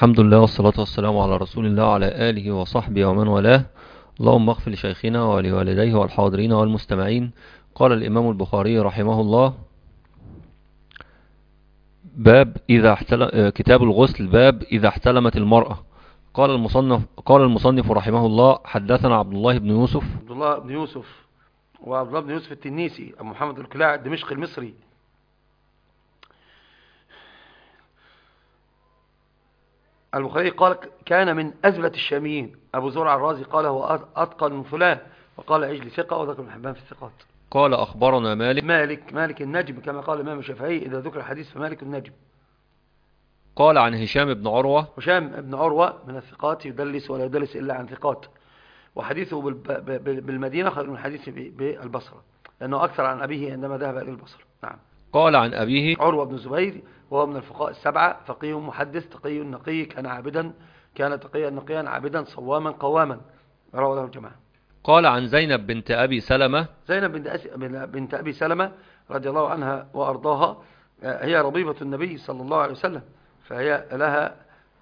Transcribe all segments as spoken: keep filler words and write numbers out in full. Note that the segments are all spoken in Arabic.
الحمد لله والصلاة والسلام على رسول الله وعلى آله وصحبه ومن والاه. اللهم اغفر لشيخنا ولوالديه والحاضرين والمستمعين. قال الإمام البخاري رحمه الله: باب إذا احتل... كتاب الغسل، باب إذا احتلمت المرأة. قال المصنف قال المصنف رحمه الله: حدثنا عبد الله بن يوسف عبد الله بن يوسف وعبد الله بن يوسف التنيسي أبو محمد الكلاع الدمشقي المصري. البخاري قال كان من أزبة الشاميين. أبو زرع الرازي قال هو أتقن من فلان، وقال عجلي ثقة، وذكر ابن حبان في الثقات. قال أخبرنا مالك مالك مالك النجم، كما قال الإمام الشافعي إذا ذكر الحديث فمالك النجم. قال عن هشام بن عروة هشام بن عروة من الثقات، يدلس ولا يدلس إلا عن ثقات، وحديثه بالمدينة خير من حديثه بالبصرة، لأنه أكثر عن أبيه عندما ذهب إلى البصرة. نعم. قال عن أبيه عروة بن الزبير، وهو من الفقهاء السبعة، فقيه محدث تقي نقي، كان عابدا كان تقيا نقيا عابدا صواما قواما، رواه له الجماعة. قال عن زينب بنت أبي سلمة زينب بنت أبي سلمة رضي الله عنها وأرضاها، هي ربيبة النبي صلى الله عليه وسلم، فهي لها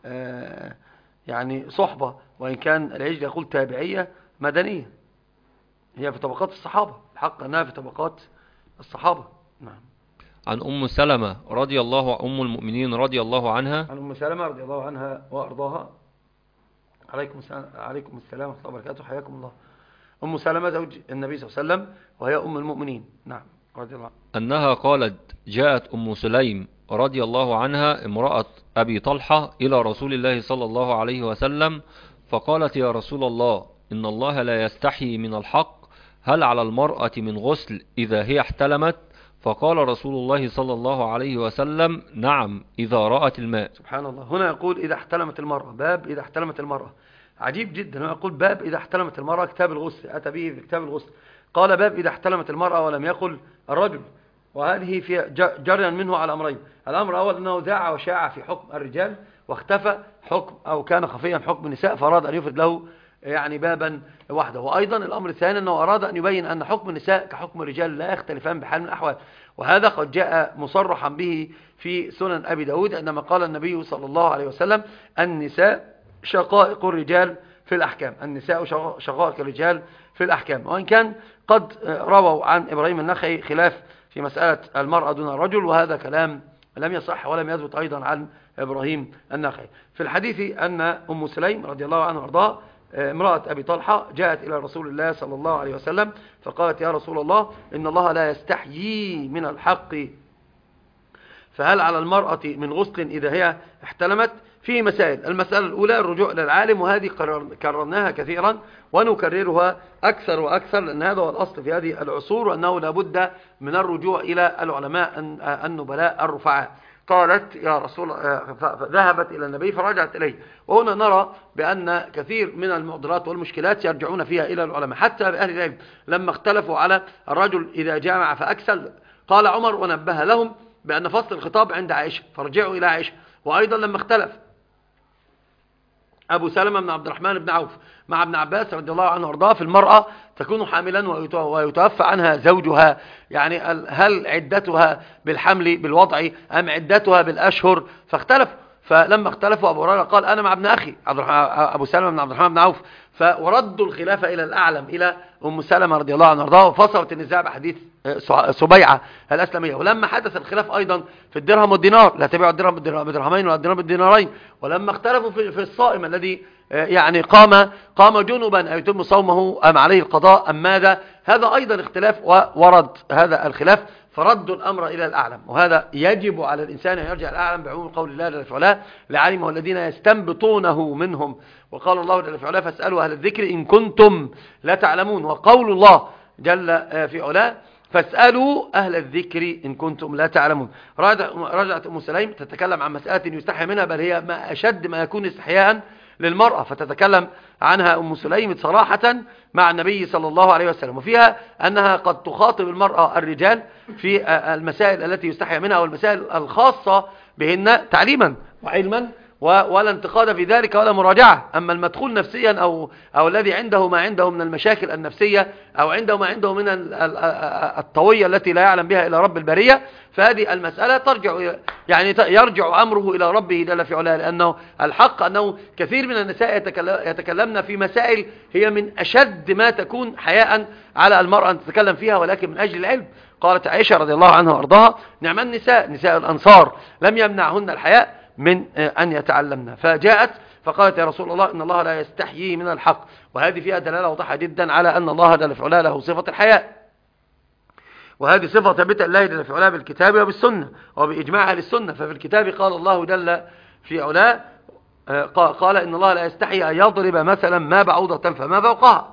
يعني صحبة، وإن كان العجل يقول تابعية مدنية، هي في طبقات الصحابة، الحق أنها في طبقات الصحابة. نعم. عن أم سلمة رضي الله أم المؤمنين رضي الله عنها عن أم سلمة رضي الله عنها وأرضاها. عليكم السلام عليكم السلام ورحمة الله وبركاته، حياكم الله. أم سلمة زوج النبي صلى الله عليه وسلم، وهي أم المؤمنين. نعم، رضي الله عنها. أنها قالت: جاءت أم سليم رضي الله عنها امرأة أبي طلحة إلى رسول الله صلى الله عليه وسلم، فقالت: يا رسول الله، إن الله لا يستحي من الحق، هل على المرأة من غسل إذا هي احتلمت؟ فقال رسول الله صلى الله عليه وسلم: نعم، إذا رأت الماء. سبحان الله. هنا يقول إذا احتلمت المرأة، باب إذا احتلمت المرأة، عجيب جدا. هنا يقول باب إذا احتلمت المرأة، كتاب الغسل، أتى به في كتاب الغسل، قال باب إذا احتلمت المرأة ولم يقل الرجل، وهذه في جريا منه على أمرين. الأمر الأول أنه ذاع وشاع في حكم الرجال، واختفى حكم أو كان خفيا حكم النساء، فأراد أن يفرد له يعني بابا وحده. وأيضا الأمر الثاني أنه أراد أن يبين أن حكم النساء كحكم الرجال لا يختلفان بحال من الأحوال، وهذا قد جاء مصرحا به في سنن أبي داود، عندما قال النبي صلى الله عليه وسلم: النساء شقائق الرجال في الأحكام، النساء شقائق الرجال في الأحكام. وإن كان قد رووا عن إبراهيم النخعي خلاف في مسألة المرأة دون الرجل، وهذا كلام لم يصح ولم يثبت أيضا عن إبراهيم النخعي. في الحديث أن أم سليم رضي الله عنها وارضاها امرأة أبي طلحة جاءت إلى رسول الله صلى الله عليه وسلم، فقالت: يا رسول الله، إن الله لا يستحيي من الحق، فهل على المرأة من غسل إذا هي احتلمت؟ في مسائل. المسألة الأولى الرجوع إلى العالم، وهذه كررناها كثيرا ونكررها أكثر وأكثر، لأن هذا هو الأصل في هذه العصور، وأنه لابد من الرجوع إلى العلماء النبلاء الرفعاء. قالت: يا رسول، ذهبت إلى النبي فرجعت إليه. وهنا نرى بأن كثير من المعضلات والمشكلات يرجعون فيها إلى العلماء، حتى بأهل العلم لما اختلفوا على الرجل إذا جامع فأكسل، قال عمر ونبه لهم بأن فصل الخطاب عند عائشة، فرجعوا إلى عائشة. وأيضا لما اختلف أبو سلمة بن عبد الرحمن بن عوف مع ابن عباس رضي الله عنه وارضاه في المرأة تكون حاملا ويتوفى عنها زوجها، يعني هل عدتها بالحمل بالوضع أم عدتها بالأشهر؟ فاختلف. فلما اختلفوا أبو هريرة قال: أنا مع ابن أخي أبو سلمة بن عبد الرحمن بن عوف، فوردوا الخلافة إلى الأعلم إلى أم سلمة رضي الله عنها وارضاها، وفصلت النزاع بحديث سبيعة الأسلمية. ولما حدث الخلاف أيضا في الدرهم والدينار، لا تبيعوا الدرهم بدرهمين ولا الدينار بالدينارين، ولما اختلفوا في الصائم الذي يعني قام قام جنبا أو يتم صومه أم عليه القضاء أم ماذا، هذا أيضا اختلاف، وورد هذا الخلاف، فردوا الأمر إلى الأعلم. وهذا يجب على الإنسان أن يرجع الأعلم بعموم قول الله جل وعلا: لعلمه الذين يستنبطونه منهم، وقال الله جل وعلا: فاسألوا أهل الذكر إن كنتم لا تعلمون. وقول الله جل في علاه: فاسألوا أهل الذكر إن كنتم لا تعلمون. رجعت أم سليم تتكلم عن مسألة يستحي منها، بل هي ما أشد ما يكون استحياء للمرأة، فتتكلم عنها أم سليم صراحة مع النبي صلى الله عليه وسلم، وفيها أنها قد تخاطب المرأة الرجال في المسائل التي يستحي منها، والمسائل الخاصة بهن تعليما وعلما، ولا انتقاد في ذلك ولا مراجعة. أما المدخول نفسيا أو, أو الذي عنده ما عنده من المشاكل النفسية أو عنده ما عنده من الطوية التي لا يعلم بها إلى رب البرية، فهذه المسألة ترجع يعني يرجع أمره إلى ربه جل في علاه، لأنه الحق أنه كثير من النساء يتكلمن في مسائل هي من أشد ما تكون حياء على المرأة أن تتكلم فيها، ولكن من أجل العلم. قالت عائشة رضي الله عنها وارضاها: نعم النساء نساء الأنصار لم يمنعهن الحياء من أن يتعلمن. فجاءت فقالت: يا رسول الله إن الله لا يستحيي من الحق. وهذه فيها دلالة واضحة جدا على أن الله جل في علاه له صفة الحياء، وهذه صفة ثابتة لله جل في علاه بالكتاب وبالسنة وبإجماع أهل السنة. ففي الكتاب قال الله جل في علاه قال: إن الله لا يستحيي أن يضرب مثلا ما بعوضة فما فوقها.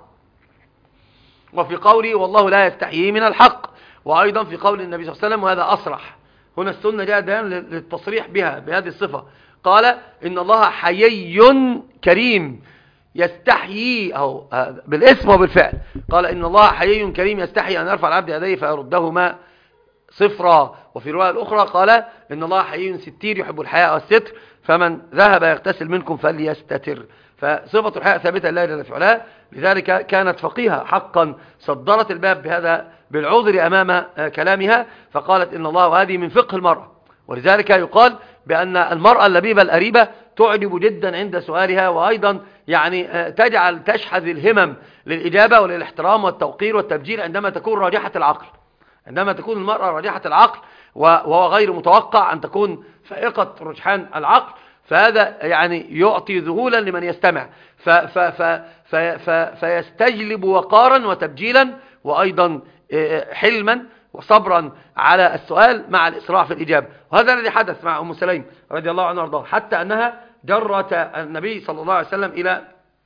وفي قوله: والله لا يستحيي من الحق. وأيضا في قول النبي صلى الله عليه وسلم، وهذا أصرح، هنا السنة جاءت للتصريح بها بهذه الصفة، قال: إن الله حيي كريم يستحيي، أو بالاسم وبالفعل، قال: إن الله حيي كريم يستحيي أن يرفع العبد يديه فيردهما صفرا. وفي رواية الأخرى قال: إن الله حيي ستير يحب الحياء والستر، فمن ذهب يغتسل منكم فليستتر. فصفة الحياء ثابتة لله جل في علاه، لذلك كانت فقيهة حقا صدرت الباب بهذا بالعذر أمام كلامها، فقالت: إن الله، وهذه من فقه المرأة. ولذلك يقال بأن المرأة اللبيبة الأريبة تعجب جدا عند سؤالها، وأيضا يعني تجعل تشحذ الهمم للإجابة وللاحترام والتوقير والتبجيل عندما تكون راجحة العقل. عندما تكون المرأة راجحة العقل وهو غير متوقع أن تكون فائقة رجحان العقل، فهذا يعني يعطي ذهولا لمن يستمع، ف ف ف ف ف فيستجلب وقارا وتبجيلا، وأيضا حلما وصبرا على السؤال مع الإسراع في الإجابة. وهذا الذي حدث مع أم سليم رضي الله عنها وارضاها، حتى أنها جرت النبي صلى الله عليه وسلم إلى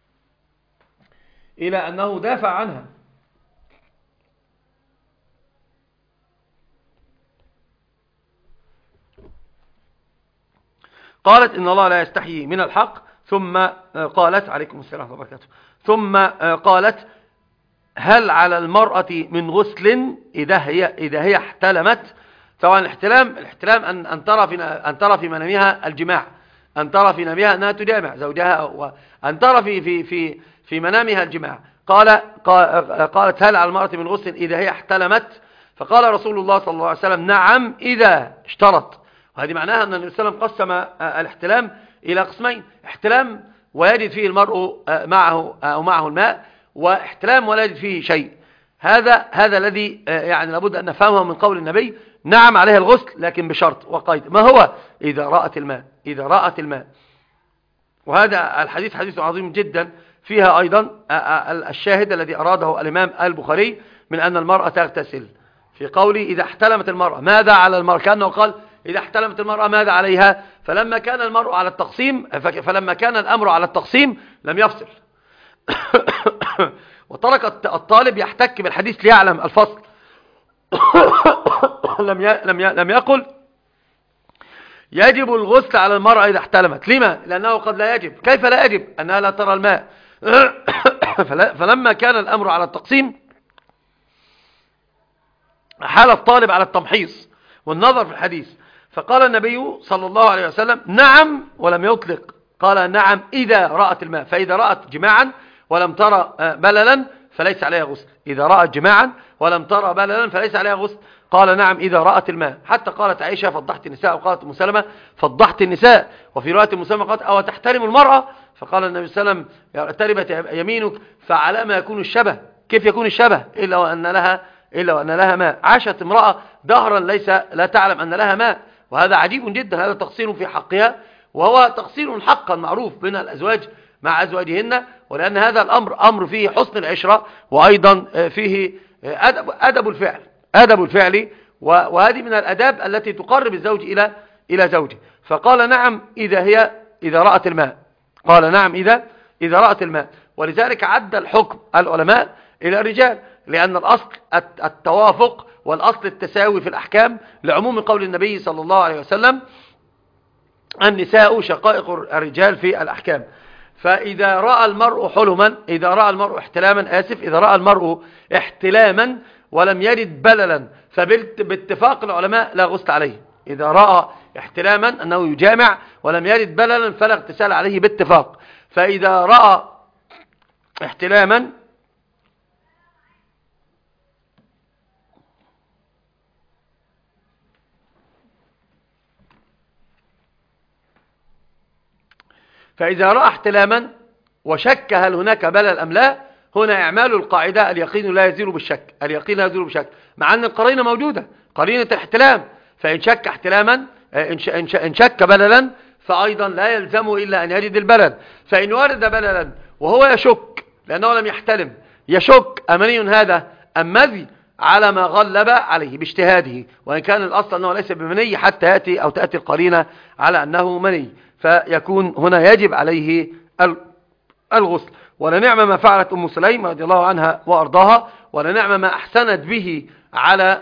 إلى أنه دافع عنها. قالت: إن الله لا يستحيي من الحق. ثم قالت: عليكم السلام ورحمة الله وبركاته. ثم قالت: هل على المرأة من غسل إذا هي إذا هي احتلمت؟ طبعا الاحتلام الاحتلام أن أن ترى في أن ترى في منامها الجماع، أن ترى في منامها أنها تجامع زوجها، وأن ترى في في في في منامها الجماع. قال قالت: هل على المرأة من غسل إذا هي احتلمت؟ فقال رسول الله صلى الله عليه وسلم: نعم إذا اشترط. وهذه معناها أن النبي صلى الله عليه وسلم قسم الاحتلام إلى قسمين: احتلام ويجد فيه المرء معه أو معه الماء، واحتلام ولا يجد فيه شيء. هذا هذا الذي يعني لابد أن نفهمه من قول النبي: نعم عليها الغسل لكن بشرط وقيد. ما هو؟ إذا رأت الماء، إذا رأت الماء. وهذا الحديث حديث عظيم جدا، فيها أيضا الشاهد الذي أراده الإمام البخاري من أن المرأة تغتسل. في قوله: إذا احتلمت المرأة ماذا على المرأة؟ كأنه قال: إذا احتلمت المرأة ماذا عليها؟ فلما كان المرء على التقسيم فلما كان الأمر على التقسيم لم يفصل وترك الطالب يحتك بالحديث ليعلم الفصل. لم لم لم يقل يجب الغسل على المرأة إذا احتلمت. لما؟ لأنه قد لا يجب. كيف لا يجب؟ أنها لا ترى الماء. فلما كان الأمر على التقسيم حال الطالب على التمحيص والنظر في الحديث، فقال النبي صلى الله عليه وسلم: نعم، ولم يطلق، قال: نعم إذا رأت الماء. فإذا رأت جماعا ولم ترى بللا فليس عليها غسل. إذا رأت جماعا ولم ترى بللا فليس عليها غسل. قال: نعم إذا رأت الماء. حتى قالت عائشة: فضحت النساء. وقالت أم سلمة: فضحت النساء. وفي رواية أم سلمة قالت: أو تحترم المرأة؟ فقال النبي صلى الله عليه وسلم: تربت يمينك. فعلى ما يكون الشبه؟ كيف يكون الشبه إلا وأن لها إلا وأن لها ماء؟ عاشت امرأة دهرا ليس لا تعلم أن لها ماء، وهذا عجيب جدا. هذا تقصير في حقها، وهو تقصير حقا معروف بين الأزواج مع أزواجهن، ولأن هذا الأمر أمر فيه حسن العشرة، وأيضا فيه أدب, أدب الفعل أدب الفعل وهذه من الأداب التي تقرب الزوج إلى إلى زوجه. فقال: نعم إذا هي إذا رأت الماء. قال: نعم إذا إذا رأت الماء. ولذلك عد الحكم العلماء إلى الرجال، لأن الأصل التوافق والأصل التساوي في الأحكام، لعموم قول النبي صلى الله عليه وسلم: النساء شقائق الرجال في الأحكام. فإذا رأى المرء حلما إذا رأى المرء احتلاما آسف إذا رأى المرء احتلاما ولم يجد بللا، فباتفاق العلماء لا غسل عليه. إذا رأى احتلاما أنه يجامع ولم يرد بللا فلا اغتسال عليه باتفاق. فإذا رأى احتلاما فإذا رأى احتلاما وشك هل هناك بلل أم لا، هنا إعمال القاعدة اليقين لا يزيل بالشك، اليقين لا يزيل بالشك، مع أن القرينة موجودة، قرينة الاحتلام. فإن شك احتلاما إن شك بللا فأيضا لا يلزمه إلا أن يرد البلل. فإن ورد بللا وهو يشك لأنه لم يحتلم، يشك أمني هذا أم مذي، على ما غلب عليه باجتهاده، وإن كان الأصل أنه ليس بمني حتى يأتي أو تأتي القرينة على أنه مني، فيكون هنا يجب عليه الغسل. ولنعم ما فعلت أم سليم رضي الله عنها وأرضاها، ولنعم ما أحسنت به على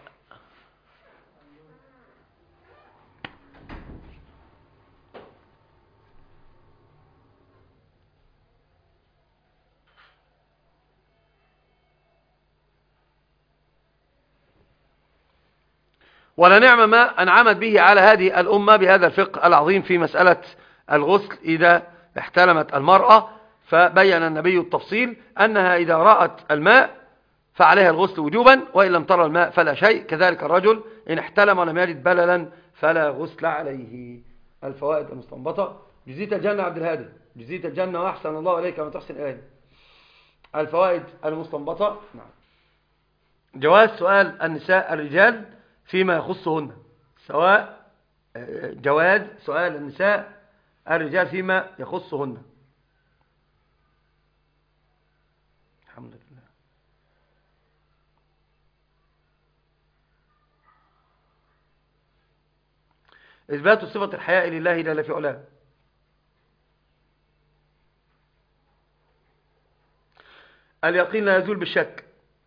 ولنعم ما أنعمت به على هذه الأمة بهذا الفقه العظيم في مسألة الغسل إذا احتلمت المرأة. فبين النبي التفصيل أنها إذا رأت الماء فعليها الغسل وجوبا، وإن لم ترى الماء فلا شيء. كذلك الرجل إن احتلم ولم يجد بللا فلا غسل عليه. الفوائد المستنبطة. جزيت الجنة عبد الهادي، جزيت الجنة وأحسن الله إليك وما تحسن إليه. الفوائد المستنبطة. نعم. جواز سؤال النساء الرجال فيما يخصهن، سواء جواز سؤال النساء الرجال فيما يخصهن. الحمد لله. إثبات صفة الحياء لله جل في علاه. اليقين لا يزول بالشك.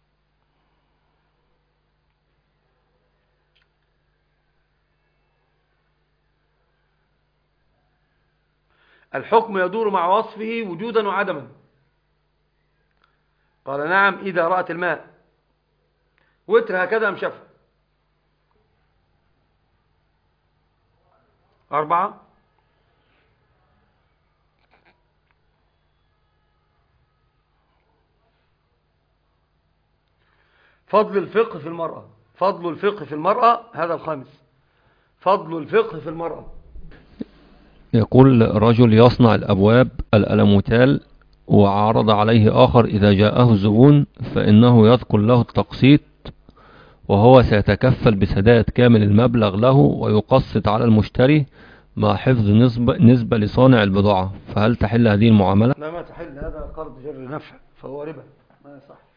الحكم يدور مع وصفه وجودا وعدما. قال نعم إذا رأت الماء. وتر هكذا أم شفع؟ أربعة. فضل الفقه في المرأة. فضل الفقه في المرأة هذا الخامس. فضل الفقه في المرأة. يقول رجل يصنع الأبواب الألموتال وعرض عليه آخر إذا جاءه الزبون فإنه يذكر له التقسيط وهو سيتكفل بسداد كامل المبلغ له ويقسط على المشتري مع حفظ نسبة, نسبة لصانع البضاعة، فهل تحل هذه المعاملة؟ لا ما تحل، هذا قرض جر نفع فهو ربا ما يصح.